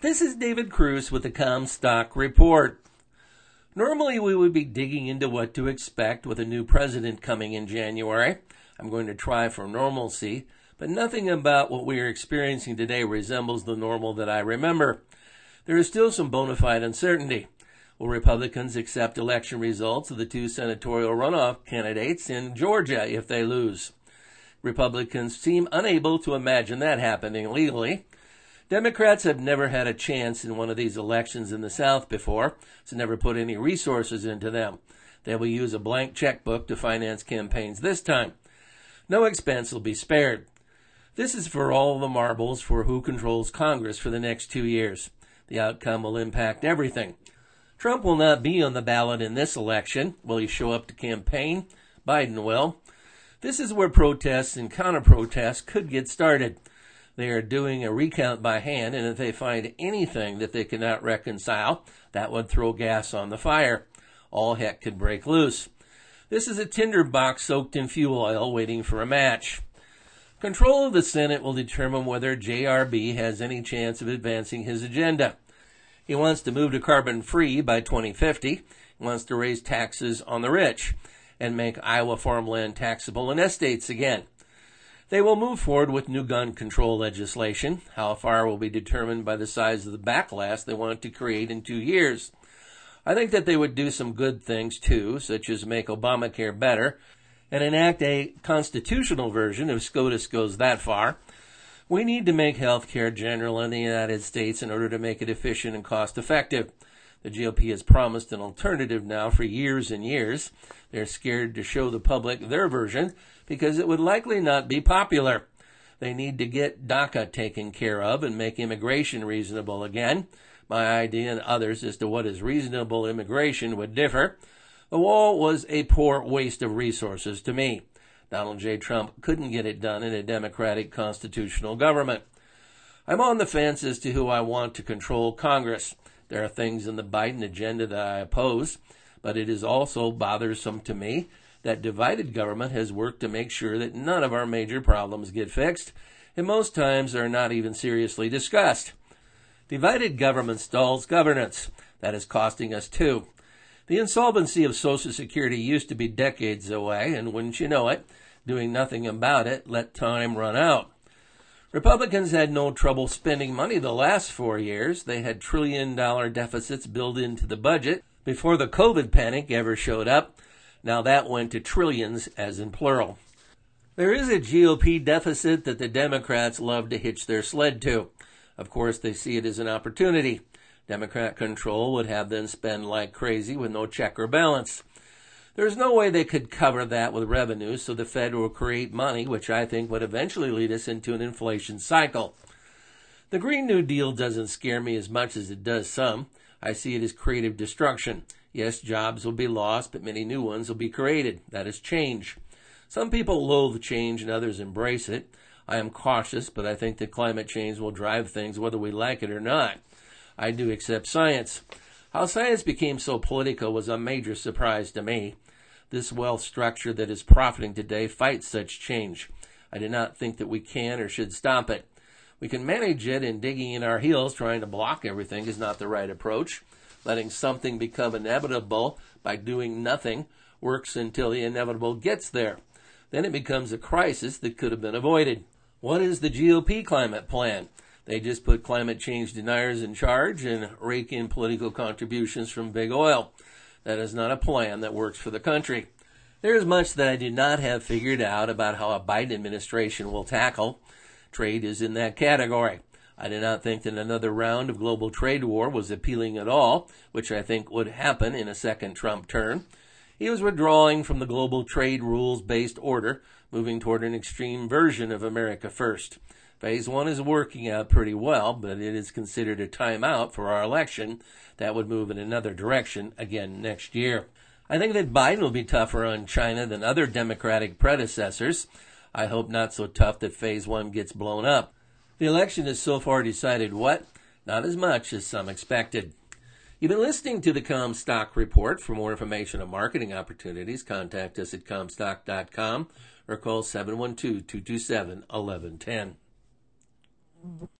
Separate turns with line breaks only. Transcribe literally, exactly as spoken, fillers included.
This is David Cruz with the Comstock Report. Normally we would be digging into what to expect with a new president coming in January. I'm going to try for normalcy, but nothing about what we are experiencing today resembles the normal that I remember. There is still some bona fide uncertainty. Will Republicans accept election results of the two senatorial runoff candidates in Georgia if they lose? Republicans seem unable to imagine that happening legally. Democrats have never had a chance in one of these elections in the South before, so never put any resources into them. They will use a blank checkbook to finance campaigns this time. No expense will be spared. This is for all the marbles for who controls Congress for the next two years. The outcome will impact everything. Trump will not be on the ballot in this election. Will he show up to campaign? Biden will. This is where protests and counter-protests could get started. They are doing a recount by hand, and if they find anything that they cannot reconcile, that would throw gas on the fire. All heck could break loose. This is a tinderbox soaked in fuel oil waiting for a match. Control of the Senate will determine whether J R B has any chance of advancing his agenda. He wants to move to carbon-free by twenty fifty. He wants to raise taxes on the rich and make Iowa farmland taxable in estates again. They will move forward with new gun control legislation. How far will be determined by the size of the backlash they want to create in two years. I think that they would do some good things, too, such as make Obamacare better and enact a constitutional version if SCOTUS goes that far. We need to make health care general in the United States in order to make it efficient and cost-effective. The G O P has promised an alternative now for years and years. They're scared to show the public their version because it would likely not be popular. They need to get DACA taken care of and make immigration reasonable again. My idea and others as to what is reasonable immigration would differ. The wall was a poor waste of resources to me. Donald J. Trump couldn't get it done in a democratic constitutional government. I'm on the fence as to who I want to control Congress. There are things in the Biden agenda that I oppose, but it is also bothersome to me that divided government has worked to make sure that none of our major problems get fixed, and most times are not even seriously discussed. Divided government stalls governance. That is costing us too. The insolvency of Social Security used to be decades away, and wouldn't you know it, doing nothing about it let time run out. Republicans had no trouble spending money the last four years. They had trillion-dollar deficits built into the budget before the COVID panic ever showed up. Now that went to trillions, as in plural. There is a G O P deficit that the Democrats love to hitch their sled to. Of course, they see it as an opportunity. Democrat control would have them spend like crazy with no check or balance. There's no way they could cover that with revenues, so the Fed will create money, which I think would eventually lead us into an inflation cycle. The Green New Deal doesn't scare me as much as it does some. I see it as creative destruction. Yes, jobs will be lost, but many new ones will be created. That is change. Some people loathe change and others embrace it. I am cautious, but I think that climate change will drive things whether we like it or not. I do accept science. How science became so political was a major surprise to me. This wealth structure that is profiting today fights such change. I do not think that we can or should stop it. We can manage it, and digging in our heels trying to block everything is not the right approach. Letting something become inevitable by doing nothing works until the inevitable gets there. Then it becomes a crisis that could have been avoided. What is the G O P climate plan? They just put climate change deniers in charge and rake in political contributions from big oil. That is not a plan that works for the country. There is much that I do not have figured out about how a Biden administration will tackle. Trade is in that category. I do not think that another round of global trade war was appealing at all, which I think would happen in a second Trump term. He was withdrawing from the global trade rules-based order, moving toward an extreme version of America First. Phase one is working out pretty well, but it is considered a timeout for our election. That would move in another direction again next year. I think that Biden will be tougher on China than other Democratic predecessors. I hope not so tough that phase one gets blown up. The election has so far decided what? Not as much as some expected. You've been listening to the Comstock Report. For more information on marketing opportunities, contact us at comstock dot com or call seven one two, two two seven, one one one zero.